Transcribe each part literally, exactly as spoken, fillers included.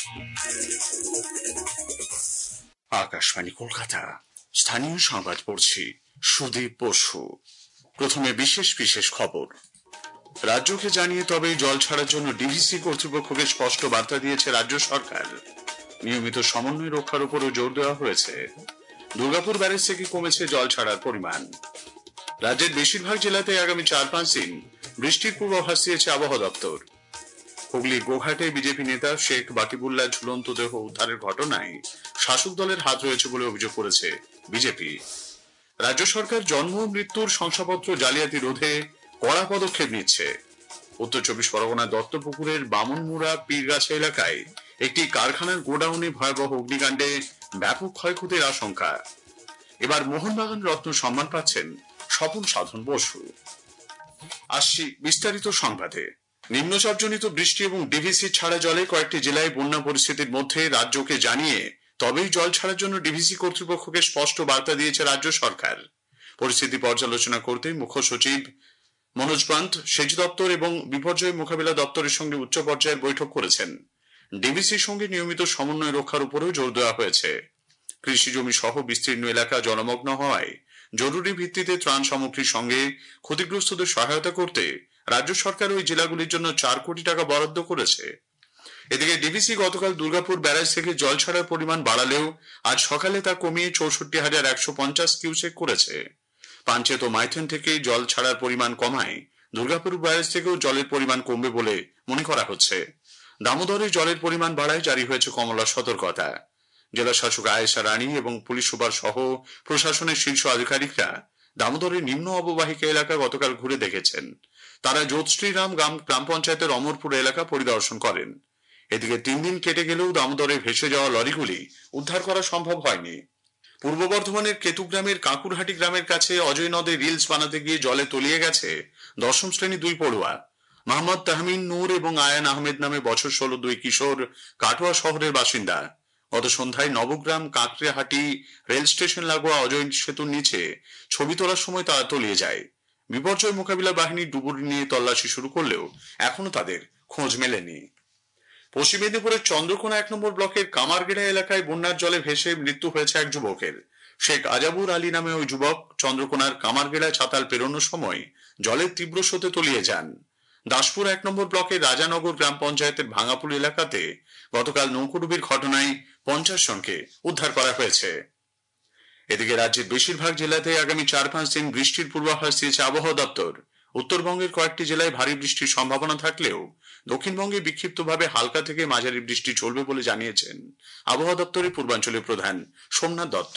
আকাশবাণী কলকাতা, স্থানীয় সংবাদ পড়ছি সুদীপ বসু। প্রথমে বিশেষ বিশেষ খবর। রাজ্যকে জানিয়ে তবেই জল ছাড়ার জন্য ডিভিসি কর্তৃপক্ষকে স্পষ্ট বার্তা দিয়েছে রাজ্য সরকার। নিয়মিত সমন্বয় রক্ষার উপরও জোর দেওয়া হয়েছে। দুর্গাপুর ব্যারেজ থেকে কমেছে জল ছাড়ার পরিমাণ। রাজ্যের বেশিরভাগ জেলাতে আগামী চার পাঁচ দিন বৃষ্টির পূর্বাভাস দিয়েছে আবহাওয়া দপ্তর। হুগলির গোঘাটে বিজেপি নেতা শেখ বাকিবুল্লাহ ঝুলন্ত দেহ উদ্ধারের ঘটনায় শাসক দলের হাত রয়েছে বলে অভিযোগ করেছে বিজেপি। রাজ্য সরকার জন্ম ও মৃত্যুর শংসাপত্র জালিয়াতি রোধে কড়া পদক্ষেপ নিচ্ছে। উত্তর চব্বিশ পরগনার দত্তপুকুরের বামনমুড়া পীরগাছা এলাকায় একটি কারখানার গোডাউনে ভয়াবহ অগ্নিকাণ্ডে ব্যাপক ক্ষয়ক্ষতির আশঙ্কা। এবার মোহনবাগান রত্ন সম্মান পাচ্ছেন স্বপন সাধন বসু। আসছি বিস্তারিত সংবাদে। নিম্নচাপজনিত বৃষ্টি এবং ডিভিসি ছাড়া জলে কয়েকটি জেলায় বন্যা পরিস্থিতির মধ্যে রাজ্যকে জানিয়ে তবেই জল ছাড়ার জন্য ডিভিসি কর্তৃপক্ষকে স্পষ্ট বার্তা দিয়েছে রাজ্য সরকার। পরিস্থিতি পর্যালোচনা করতে মুখ্য সচিব মনোজ পান্ত সেচ দপ্তর এবং বিপর্যয় মোকাবিলা দপ্তরের সঙ্গে উচ্চ পর্যায়ের বৈঠক করেছেন। ডিভিসির সঙ্গে নিয়মিত সমন্বয় রক্ষার উপরেও জোর দেওয়া হয়েছে। কৃষি জমি সহ বিস্তীর্ণ এলাকা জলমগ্ন হওয়ায় জরুরি ভিত্তিতে ত্রাণ সামগ্রীর সঙ্গে ক্ষতিগ্রস্তদের সহায়তা করতে রাজ্য সরকার ওই জেলাগুলির জন্য চার কোটি টাকা বরাদ্দ করেছে। এদিকে ডিভিসি গতকাল দুর্গাপুর ব্যারাজ থেকে জল ছাড়ার পরিমাণ বাড়ালেও আজ সকালে তা কমিয়ে চৌষট্টি হাজার একশো পঞ্চাশ কিউসেক করেছে। পাঞ্চেত ও মাইথন থেকে জল ছাড়ার পরিমাণ কমায় দুর্গাপুর ব্যারাজ থেকেও জলের পরিমাণ কমবে বলে মনে করা হচ্ছে। দামোদরে জলের পরিমাণ বাড়ায় জারি হয়েছে কমলা সতর্কতা। জেলা শাসক আয়েশা রানী এবং পুলিশ সুপার সহ প্রশাসনের শীর্ষ আধিকারিকরা দামোদরের নিম্ন অববাহিকা এলাকা গতকাল ঘুরে দেখেছেন। তারা যোধশ্রীরাম গ্রাম গ্রাম পঞ্চায়েতের অমরপুর এলাকা পরিদর্শন করেন। এদিকে তিন দিন কেটে গেলেও দামোদরে ভেসে যাওয়া লরিগুলি উদ্ধার করা সম্ভব হয়নি। পূর্ব বর্ধমানের কেতুগ্রামের কাঁকুরহাটি গ্রামের কাছে অজয় নদে রিলস বানাতে গিয়ে জলে তলিয়ে গেছে দশম শ্রেণী দুই পড়ুয়া। মোহাম্মদ তাহমিন নূর এবং আয়ান আহমেদ নামে বছর ষোলো দুই কিশোর কাটোয়া শহরের বাসিন্দা। গত সন্ধ্যায় নবগ্রাম কাঁকড়াহাটি রেল স্টেশন লাগোয়া অজয় সেতুর নিচে ছবি তোলার সময় তারা তলিয়ে যায়। বিপর্যয় মোকাবিলা বাহিনী ডুবুরি নিয়ে তল্লাশি শুরু করলেও এখনো তাদের খোঁজ মেলেনি। পশ্চিম মেদিনীপুরের চন্দ্রকোনা এক নম্বর ব্লকের কামারগেড়া এলাকায় বন্যার জলে ভেসে মৃত্যু হয়েছে এক যুবকের। শেখ আজাবুর আলী নামে ওই যুবক চন্দ্রকোনার কামারগেড়ায় ছাতাল পেরোনোর সময় জলের তীব্র স্রোতে তলিয়ে যান। দাসপুর এক নম্বর ব্লকের রাজানগর গ্রাম পঞ্চায়েতের ভাঙাপুর এলাকাতে গতকাল নৌকোডুবির ঘটনায় পঞ্চাশ জনকে উদ্ধার করা হয়েছে। এদিকে রাজ্যের বেশিরভাগ জেলাতে আগামী চার পাঁচ দিন বৃষ্টির পূর্বাভাস দিয়েছে আবহাওয়া দপ্তর। উত্তরবঙ্গের কয়েকটি জেলায় ভারী বৃষ্টির সম্ভাবনা থাকলেও দক্ষিণবঙ্গে বিক্ষিপ্তভাবে হালকা থেকে মাঝারি বৃষ্টি চলবে বলে জানিয়েছেন আবহাওয়া দপ্তরের পূর্বাঞ্চলীয় প্রধান সোমনাথ দত্ত।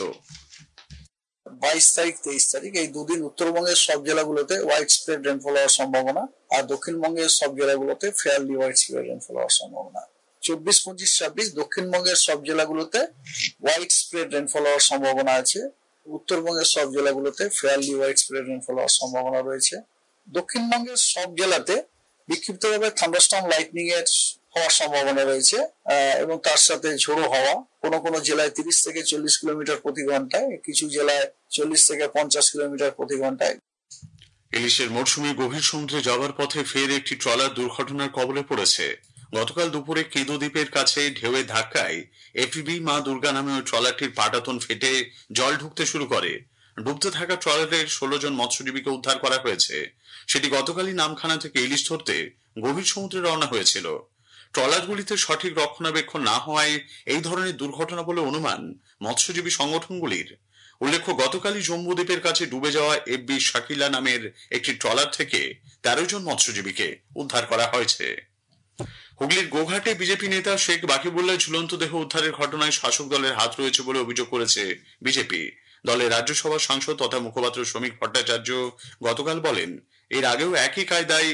বাইশ তারিখ তেইশ তারিখ এই দুদিন উত্তরবঙ্গের সব জেলাগুলোতে হোয়াইট স্প্রেড রেনফল হওয়ার সম্ভাবনা, আর দক্ষিণবঙ্গের সব জেলাগুলোতে ফেয়ারলি হোয়াইট স্প্রেড রেনফল হওয়ার সম্ভাবনা। চব্বিশ পঁচিশ ছাব্বিশ দক্ষিণবঙ্গের সব জেলাগুলোতে হোয়াইট স্প্রেড রেনফল হওয়ার সম্ভাবনা আছে। উত্তরবঙ্গের সব জেলাগুলোতে ফেয়ারলি হোয়াইট স্প্রেড রেনফল হওয়ার সম্ভাবনা রয়েছে। দক্ষিণবঙ্গের সব জেলাতে বিক্ষিপ্তভাবে থান্ডারস্টর্ম লাইটনিং এর হওয়ার সম্ভাবনা রয়েছে এবং তার সাথে ঝোড়ো হাওয়া। কোনো কোনো জেলায় তিরিশ থেকে চল্লিশ কিলোমিটার প্রতি ঘন্টায়, কিছু জেলায় চল্লিশ থেকে পঞ্চাশ কিলোমিটার প্রতি ঘন্টায়। ইলিশের মরশুমে গভীর সমুদ্রে যাওয়ার পথে ফের একটি ট্রলার দুর্ঘটনার কবলে পড়েছে। গতকাল দুপুরে কেঁদো দ্বীপের কাছে ঢেউয়ের ধাক্কায় এফিবি মা দুর্গা নামে ওই ট্রলারটির পাটাতন ফেটে জল ঢুকতে শুরু করে। ডুবতে থাকা ট্রলারের ষোলো জন মৎস্যজীবীকে উদ্ধার করা হয়েছে। সেটি গতকালই নামখানা থেকে ইলিশ ধরতে গভীর সমুদ্রে রওনা হয়েছিল। ট্রলারগুলিতে সঠিক রক্ষণাবেক্ষণ না হওয়ায় এই ধরনের দুর্ঘটনা বলে অনুমান মৎস্যজীবী সংগঠনগুলির। উল্লেখ্য, গতকালই জম্বুদ্বীপের কাছে ডুবে যাওয়া এফবি শাকিলা নামের একটি ট্রলার থেকে তেরো জন মৎস্যজীবীকে উদ্ধার করা হয়েছে। হুগলির গোঘাটে বিজেপি নেতা শেখ বাকিবুল্লাহ ঝুলন্ত দেহ উদ্ধারের ঘটনায় শাসক দলের হাত রয়েছে বলে অভিযোগ করেছে বিজেপি। দলের রাজ্যসভার সাংসদ তথা মুখপাত্র শ্রমিক ভট্টাচার্য গতকাল বলেন, এর আগেও একই কায়দায়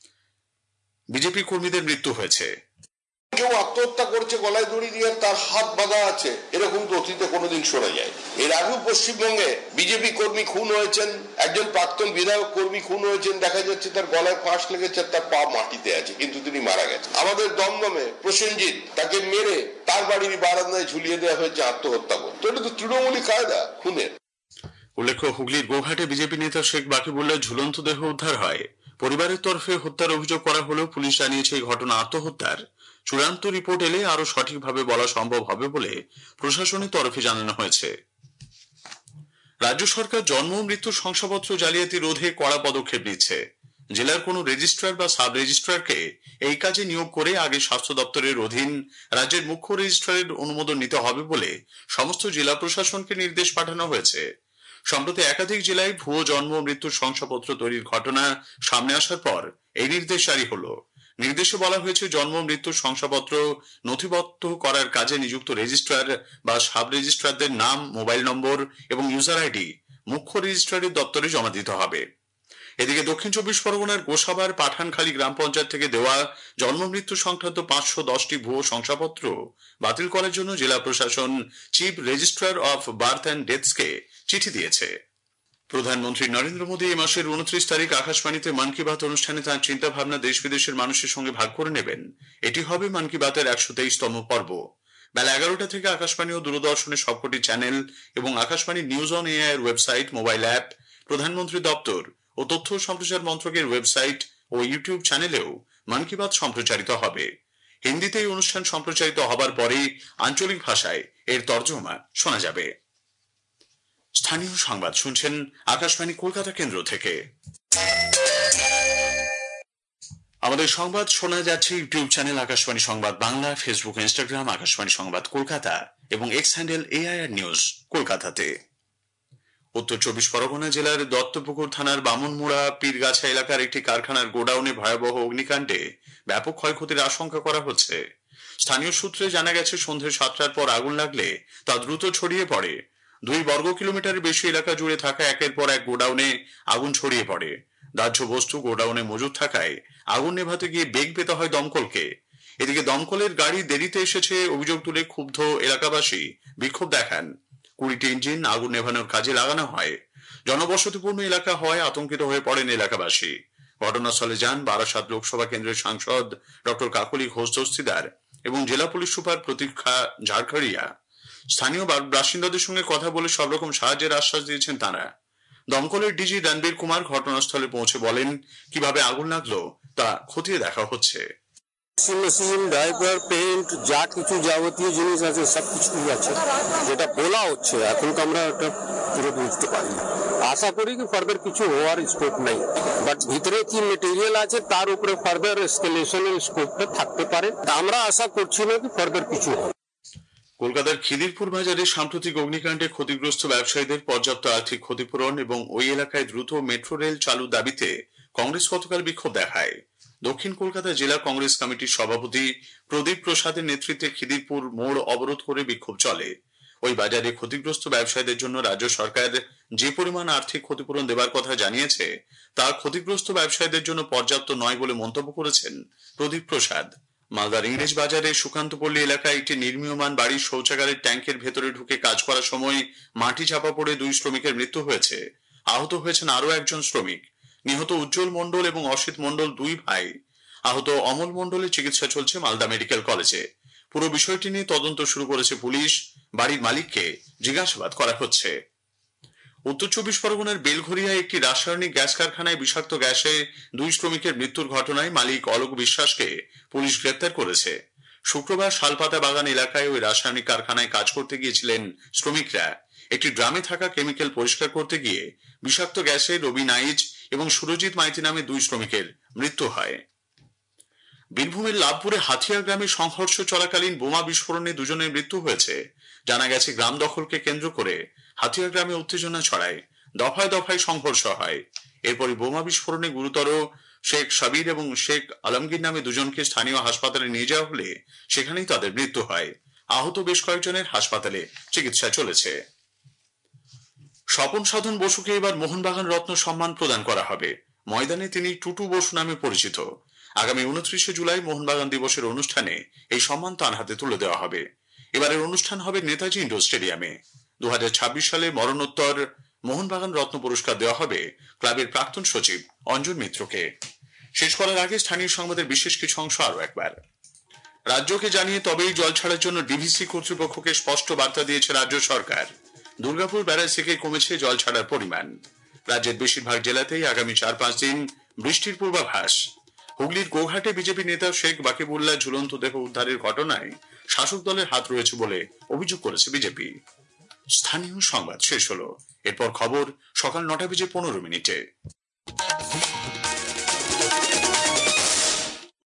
বিজেপি কর্মীদের মৃত্যু হয়েছে। কেউ আত্মহত্যা করছে গলায় দড়ি দিয়ে, তার হাত বাঁধা আছে, এরকম তো অতীতে কোনোদিন শোনা যায়। এর আগেও পশ্চিমবঙ্গে বিজেপি কর্মী খুন হয়েছেন, একজন প্রাক্তন বিধায়ক কর্মী খুন হয়েছেন, দেখা যাচ্ছে তার গলায় ফাঁস লেগেছে, তার পা মাটিতে আছে, কিন্তু তিনি মারা গেছেন। আমাদের দমদমে প্রসেনজিৎ, তাকে মেরে তার বাড়ির বারান্দায় ঝুলিয়ে দেওয়া হয়েছে আত্মহত্যা করতে। এটা তো তৃণমূলী কায়দা খুনের। উল্লেখ্য, হুগলির গোঘাটে বিজেপি নেতা শেখ বাকিবুল্লাহ ঝুলন্ত দেহ উদ্ধার হয়। পরিবারের তরফে হত্যার অভিযোগ করা হলেও পুলিশ জানিয়েছে এই ঘটনা আত্মহত্যার। চূড়ান্ত রিপোর্ট এলে আরো সঠিকভাবে বলা সম্ভব হবে বলে প্রশাসনের তরফে জানানো হয়েছে। রাজ্য সরকার জন্ম ও মৃত্যু শংসাপত্র জালিয়াতি রোধে কড়া পদক্ষেপ নিচ্ছে। জেলার কোনো রেজিস্ট্রার বা সাব রেজিস্ট্রারকে এই কাজে নিয়োগ করে আগে স্বাস্থ্য দপ্তরের অধীন রাজ্যের মুখ্য রেজিস্ট্রারের অনুমোদন নিতে হবে বলে সমস্ত জেলা প্রশাসনকে নির্দেশ পাঠানো হয়েছে। সম্প্রতি একাধিক জেলায় ভুয়ো জন্ম ও মৃত্যুর শংসাপত্র তৈরির ঘটনা সামনে আসার পর এই নির্দেশ জারি হলো। নির্দেশে বলা হয়েছে, জন্ম মৃত্যুর শংসাপত্র নথিবদ্ধ করার কাজে নিযুক্ত রেজিস্ট্রার বা সাব রেজিস্ট্রারদের নাম, মোবাইল নম্বর এবং ইউজার আইডি মুখ্য রেজিস্ট্রারের দপ্তরে জমা দিতে হবে। এদিকে দক্ষিণ চব্বিশ পরগনার গোসাবার পাঠানখালী গ্রাম পঞ্চায়েত থেকে দেওয়া জন্ম মৃত্যু সংক্রান্ত পাঁচশো দশটি ভুয়ো শংসাপত্র বাতিল করার জন্য জেলা প্রশাসন chief registrar of birth and ডেথসকে চিঠি দিয়েছে। প্রধানমন্ত্রী নরেন্দ্র মোদী এই মাসের উনত্রিশ তারিখ আকাশবাণীতে মন কি বাত অনুষ্ঠানে তাঁর চিন্তা ভাবনা দেশ বিদেশের মানুষের সঙ্গে ভাগ করে নেবেন। এটি হবে মন কি বাতের একশো তেইশতম পর্ব। বেলা এগারোটা থেকে আকাশবাণী ও দূরদর্শনের সবকটি চ্যানেল এবং আকাশবাণী নিউজ অন এআই এর ওয়েবসাইট, মোবাইল অ্যাপ, প্রধানমন্ত্রী দপ্তর ও তথ্য সম্প্রচার মন্ত্রকের ওয়েবসাইট ও ইউটিউব চ্যানেলেও মন কি বাত সম্প্রচারিত হবে। হিন্দিতে এই অনুষ্ঠান সম্প্রচারিত হবার পরেই আঞ্চলিক ভাষায় এর তর্জমা শোনা যাবে। স্থানীয় সংবাদ শুনছেন আকাশবাণী কলকাতা কেন্দ্র থেকে। আমাদের সংবাদ শোনা যাচ্ছে ইউটিউব চ্যানেল আকাশবাণী সংবাদ বাংলা, ফেসবুক, ইনস্টাগ্রাম আকাশবাণী সংবাদ কলকাতা এবং এক্স হ্যান্ডেল এআইআর নিউজ কলকাতাতে। উত্তর চব্বিশ পরগনা জেলার দত্তপুকুর থানার বামনমুড়া পীরগাছা এলাকার একটি কারখানার গোডাউনে ভয়াবহ অগ্নিকাণ্ডে ব্যাপক ক্ষয়ক্ষতির আশঙ্কা করা হচ্ছে। স্থানীয় সূত্রে জানা গেছে, সন্ধ্যে সাতটার পর আগুন লাগলে তা দ্রুত ছড়িয়ে পড়ে। দুই বর্গ কিলোমিটারের বেশি এলাকা জুড়ে থাকা একের পর এক গোডাউনে আগুন ছড়িয়ে পড়ে। দাহ্য বস্তু গোডাউনে মজুদ থাকায় আগুন নেভাতে গিয়ে বেগ পেতে হয় দমকলকে। এদিকে দমকলের গাড়ি দেরিতে এসেছে অভিযোগ তুলে ক্ষুব্ধ এলাকাবাসী বিক্ষোভ দেখান। কুড়িটি ইঞ্জিন আগুন নেভানোর কাজে লাগানো হয়। জনবসতিপূর্ণ এলাকা হয় আতঙ্কিত হয়ে পড়েন এলাকাবাসী। ঘটনাস্থলে যান বারাসাত লোকসভা কেন্দ্রের সাংসদ ডক্টর কাকলি ঘোষ দস্তিদার এবং জেলা পুলিশ সুপার প্রতীক্ষা ঝাড়খড়িয়া। স্থানীয় বাসিন্দাদের সঙ্গে কথা বলে সব রকম সাহায্যের আশ্বাস দিয়েছেন তারা। দমকলের ডিজি রণবীর কুমার ঘটনাস্থলে পৌঁছে বলেন, কিভাবে আগুন লাগলো তা খতিয়ে দেখা হচ্ছে। মেশিন, ডাইপার, পেইন্ট, যা কিছু যাবতীয় জিনিস আছে সবকিছুই আছে, যেটা বলা হচ্ছে এখন তো আমরা এটা পুরো বুঝতে পারি। আশা করি কি ফার্দার কিছু হওয়ার স্কোপ নেই, বাট ভিতরে কি মেটেরিয়াল আছে তার উপরে ফার্দার এসকেলেশনের স্কোপটা থাকতে পারে। আমরা আশা করছি না কি ফার্দার কিছু হবে। কলকাতার খিদিরপুর বাজারে সাম্প্রতিক অগ্নিকাণ্ডে ক্ষতিগ্রস্ত ব্যবসায়ীদের পর্যাপ্ত আর্থিক ক্ষতিপূরণ এবং ওই এলাকায় দ্রুত মেট্রো রেল চালুর দাবিতে কংগ্রেস গতকাল বিক্ষোভ দেখায়। দক্ষিণ কলকাতা জেলা কংগ্রেস কমিটির সভাপতি প্রদীপ প্রসাদের নেতৃত্বে খিদিরপুর মোড় অবরোধ করে বিক্ষোভ চলে। ওই বাজারে ক্ষতিগ্রস্ত ব্যবসায়ীদের জন্য রাজ্য সরকার যে পরিমাণ আর্থিক ক্ষতিপূরণ দেবার কথা জানিয়েছে তা ক্ষতিগ্রস্ত ব্যবসায়ীদের জন্য পর্যাপ্ত নয় বলে মন্তব্য করেছেন প্রদীপ প্রসাদ। মালদার ইংরেজ বাজারে সুকান্তপল্লী এলাকায় একটি নির্মীয়মান বাড়ির শৌচাগারের ট্যাঙ্কের ভেতরে ঢুকে কাজ করার সময় মাটি চাপা পড়ে দুই শ্রমিকের মৃত্যু হয়েছে। আহত হয়েছেন আরো একজন শ্রমিক। নিহত উজ্জ্বল মণ্ডল এবং অসিত মণ্ডল দুই ভাই। আহত অমল মণ্ডলের চিকিৎসা চলছে মালদা মেডিকেল কলেজে। পুরো বিষয়টি নিয়ে তদন্ত শুরু করেছে পুলিশ। বাড়ির মালিককে জিজ্ঞাসাবাদ করা হচ্ছে। উত্তর চব্বিশ পরগনার বেলঘরিয়ায় একটি রাসায়নিক গ্যাস কারখানায় বিষাক্ত গ্যাসে দুই শ্রমিকের মৃত্যুর ঘটনায় মালিক অলোক বিশ্বাসকে পুলিশ গ্রেপ্তার করেছে। শুক্রবার শালপাতা বাগান এলাকায় ওই রাসায়নিক কারখানায় কাজ করতে গিয়েছিলেন শ্রমিকরা। একটি ড্রামে থাকা কেমিক্যাল পরিষ্কার করতে গিয়ে বিষাক্ত গ্যাসে রবি নাইজ এবং সুরজিৎ মাইতি নামে দুই শ্রমিকের মৃত্যু হয়। বীরভূমের লাভপুরে হাতিয়া গ্রামে সংঘর্ষ চলাকালীন বোমা বিস্ফোরণে দুজনের মৃত্যু হয়েছে। জানা গেছে, গ্রাম দখলকে কেন্দ্র করে হাতিয়া গ্রামে উত্তেজনা ছড়ায়। দফায় দফায় সংঘর্ষ হয়। এরপরই বোমা বিস্ফোরণে গুরুতর শেখ সাবির এবং শেখ আলমগীর নামে দুজনকে স্থানীয় হাসপাতালে নিয়ে যাওয়া হলে সেখানেই তাদের মৃত্যু হয়। আহত বেশ কয়েকজনের হাসপাতালে চিকিৎসা চলেছে। স্বপন সাধন বসুকে এবার মোহনবাগান রত্ন সম্মান প্রদান করা হবে। ময়দানে তিনি টুটু বসু নামে পরিচিত। আগামী উনত্রিশে জুলাই মোহনবাগান দিবসের অনুষ্ঠানে এই সম্মান তাঁর হাতে তুলে দেওয়া হবে। এবারের অনুষ্ঠান হবে নেতাজি ইন্ডোর স্টেডিয়ামে। দু হাজার ছাব্বিশ সালে মরণোত্তর মোহনবাগান রত্ন পুরস্কার দেওয়া হবে ক্লাবের প্রাক্তন সচিব অঞ্জন মিত্রকে। শেষ করার আগে স্থানীয় সংবাদের বিশেষ কিছু অংশ আরো একবার। রাজ্যকে জানিয়ে তবেই জল ছাড়ার জন্য ডিভিসি কর্তৃপক্ষকে স্পষ্ট বার্তা দিয়েছে রাজ্য সরকার। দুর্গাপুর ব্যারাজ থেকে কমেছে জল ছাড়ার পরিমাণ। রাজ্যের বেশিরভাগ জেলাতেই আগামী চার পাঁচ দিন বৃষ্টির পূর্বাভাস। হুগলির গোঘাটে বিজেপি নেতা শেখ বাকিবুল্লাহ ঝুলন্ত দেহ উদ্ধারের ঘটনায় শাসক দলের হাত রয়েছে বলে অভিযোগ করেছে বিজেপি। স্থানীয় সংবাদ শেষ হলো। এরপর খবর সকাল নটা বেজে পনেরো মিনিটে।